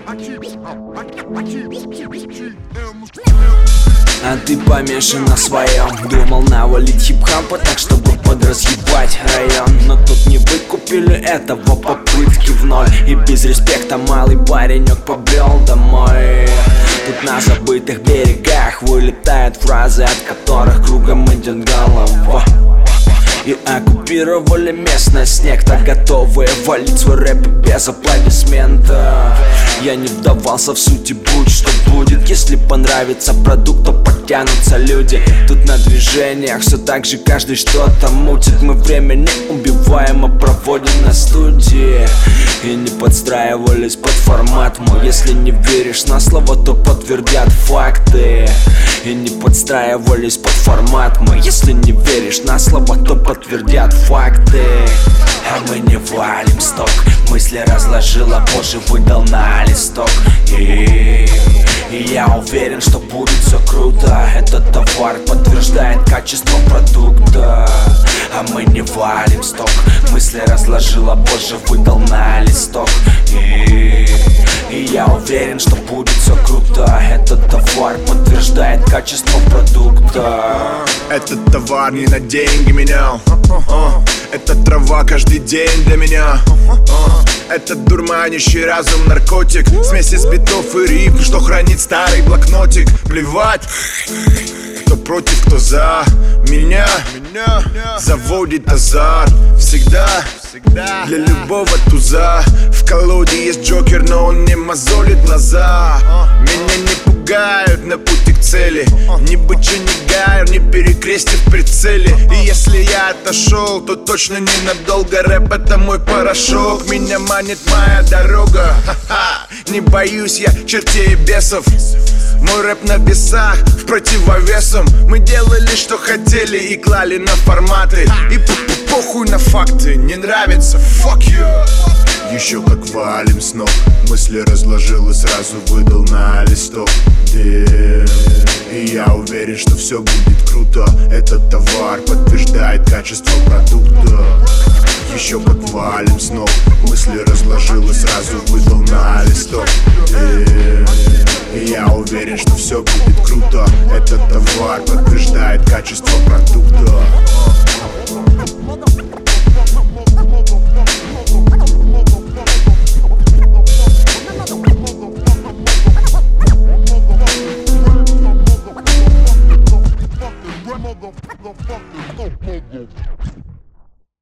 А ты помешан на своем. Думал навалить хип-хапа так, чтобы подразъебать район. Но тут не выкупили этого, попытки в ноль. И без респекта малый паренек побрел домой. Тут на забытых берегах вылетают фразы, от которых кругом идет голова. И оккупировали местность, некто готовые валить свой рэп без аплодисментов. Я не вдавался в сути, будь что будет. Если понравится продукт, то подтянутся люди. Тут на движениях все так же каждый что-то мутит. Мы время не убиваем, а проводим на студии. И не подстраивались под формат мой. Если не веришь на слово, то подтвердят факты. И не подстраивались под формат мой. Если не веришь на слово, то подтвердят факты. А мы не валим сток, мысли разложила, позже выдал на листок. И я уверен, что будет все круто. Этот товар подтверждает качество продукта. А мы не валим сток, мысли разложила, позже выдал на листок. И я уверен, что будет все круто. Этот товар подтверждает качество продукта. Этот товар не на деньги менял. Это трава каждый день для меня. Это дурманящий разум наркотик, смесь из битов и рифм, что хранит старый блокнотик. Плевать, кто против, кто за. Меня заводит азарт всегда. Для любого туза в колоде есть джокер, но он не мозолит глаза. Меня не пугают на пути к цели. Ни бычий, ни гайр, ни перекрестие в прицеле. И если я отошел, то точно ненадолго. Рэп — это мой порошок, меня манит моя дорога. Не боюсь я чертей и бесов. Мой рэп на весах, в противовесом. Мы делали, что хотели, и клали на форматы. И похуй на факты, не нравится, fuck you. Еще как валим с ног, мысли разложил и сразу выдал на листок. И я уверен, что все будет круто. Этот товар подтверждает качество продукта. Еще как валим с ног, мысли разложил и сразу выдал на листок. И я уверен, что все будет круто. Этот товар подтверждает качество продукта. Motherfucker.